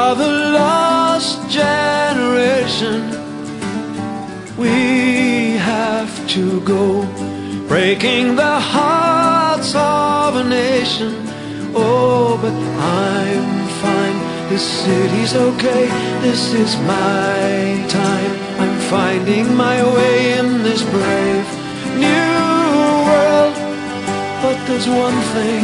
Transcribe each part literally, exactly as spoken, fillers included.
are the lost generation. We have to go, breaking the hearts of a nation. Oh, but I'm fine, this city's okay, this is my time. I'm finding my way in this brave new world. But there's one thing,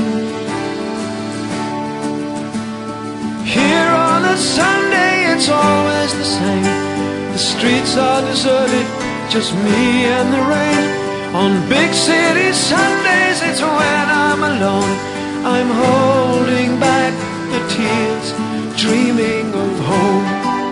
here on a Sunday it's always the same. The streets are deserted, just me and the rain. On big city Sundays it's when I'm alone. I'm holding back the tears, dreaming of home.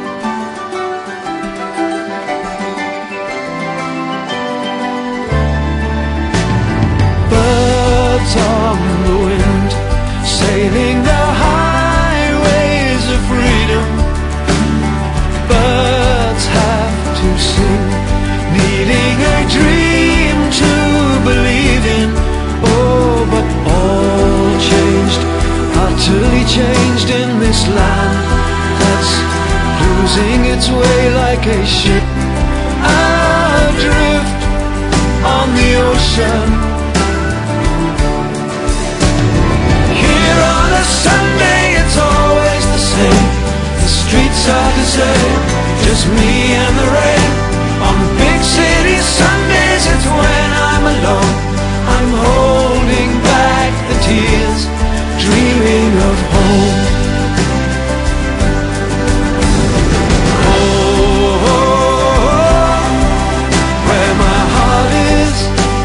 Birds on the wind, sailing the highways of freedom. Birds have to sing, needing a dream to believe in. Oh, but all changed, utterly changed in this land that's losing its way like a ship adrift on the ocean. Here on a Sunday it's always the same. The streets are deserted, just me and the rain. On big city Sundays it's when I'm alone. I'm holding back the tears, dreaming of home. Oh, oh, oh, where my heart is.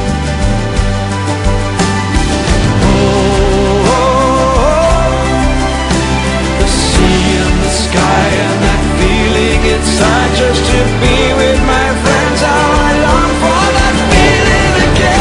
Oh, oh, oh, the sea and the sky and that feeling inside, just to be with my friends. How I long for that feeling again.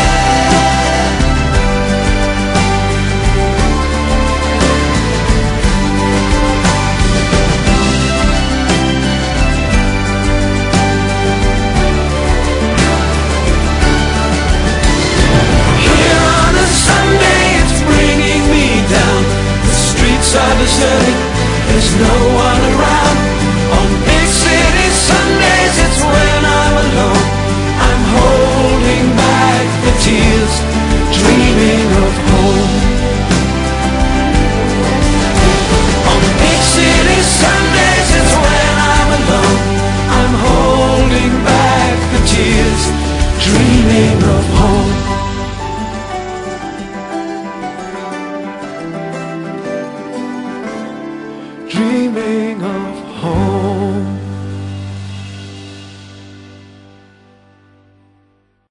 Here on a Sunday it's bringing me down. The streets are deserted, there's no one around.